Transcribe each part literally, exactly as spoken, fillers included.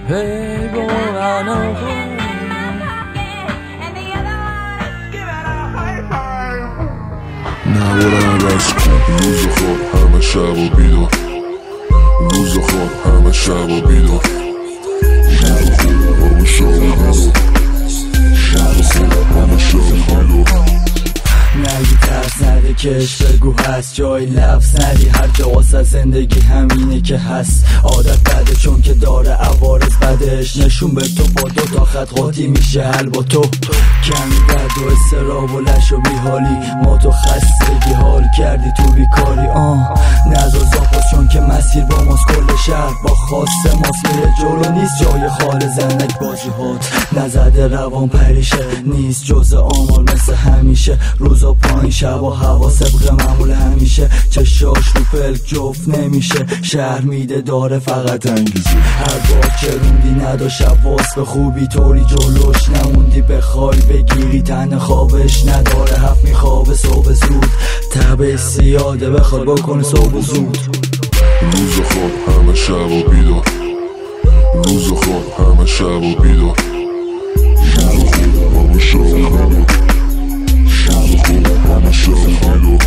Hey boy, I know. نوارم از کن روز خواب همه شب و بیدار، روز خواب همه شب و بیدار، روز خواب همه شب و بیدار، روز خواب همه شب و بیدار. نگی ترس نده کش بگو هست جای لفظ ندی هر جا واسه زندگی همینه که هست. عادت بده چون که داره عوارض بدش نشون به تو با دو تا خط قاطی میشه حل با تو. کمی درد و استراب و لش و بیحالی ما تو خستگی حال کردی تو بیکاری. آه نزار زاپاس چون که مسیر با ماست کل شهر با خاصه ماست میره جلو نیست جای خال زنک بازی هات نزده روان پریشه نیست جز آمال مثل همیشه. روزا پایین شب و هوا سبق معمول همیشه چشاش رو پلک جفت نمیشه شهر میده داره فقط انگیزی. هر بار که روندی نداشت واس به خوبی طوری جلوش نموندی بخوای بگیری تن خوابش نداره هفت میخوابه صبح زود تبه سیاده بخواد بکنه صبح زود. روز خواب همه شب و بیدار، روز خواب همه شب و بیدار، روز خواب همه شب و بیدار، روز خواب همه شب و بیدار،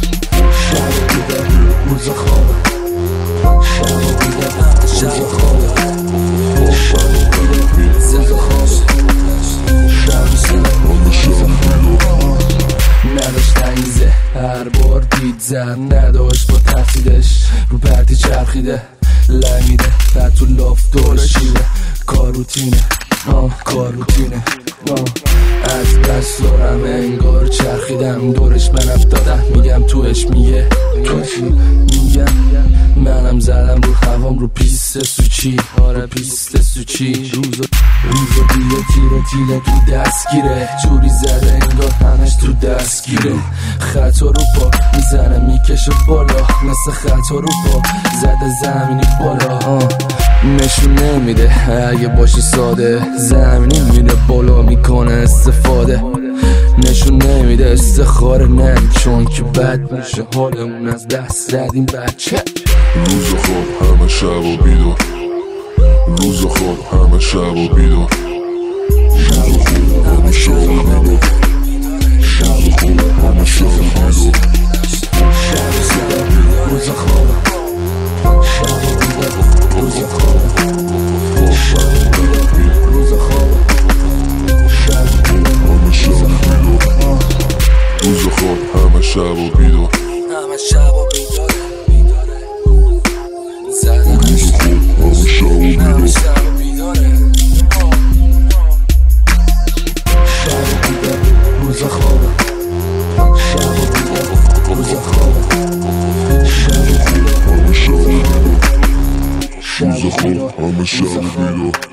روز خواب شب و بیدار، شب و خواب نداشت تنیزه هر بار دید زن نداشت با تحصیلش رو پرتی چرخیده لمیده بعد تو لاف دور شیره کار روتینه آه کار روتینه آه. از بس دارم انگار چرخیدم دورش من افتادم میگم توش میگه تو چی میگم منم زدم رو هوام رو پیست سوچی آره پیست سوچی روز روز دیگه تیره تیره تو دستگیره جوری زده انگار همش تو دستگیره خطا رو پا میزنه میکشه بالا مثل خطا رو پا زده زمینی بالا آه. نشون نمیده اگه باشی ساده زمینی میره بالا میکنه استفاده نشون نمیده استخاره نمی چون که بد میشه حالمون از دست ردیم بچه. روز خواب همه شب و بیدار، روز خواب همه شب و بیدار، روز خواب همه شب و بیدار، روز خواب همه شب و بیدار، روز خواب شب و بیدار، روز خواب روز خواب شب و بیدار، همه شب و بیدار، روز خواب همه شب و بیدار، همه شب و بیداره زدن روز خواب همه شب و بیدار، همه شب و بیداره شب و بیدار، روز خواب شب و بیدار، روز خواب شب و بیدار، همه شب و بیدار، روز خواب همه شب و بیدار.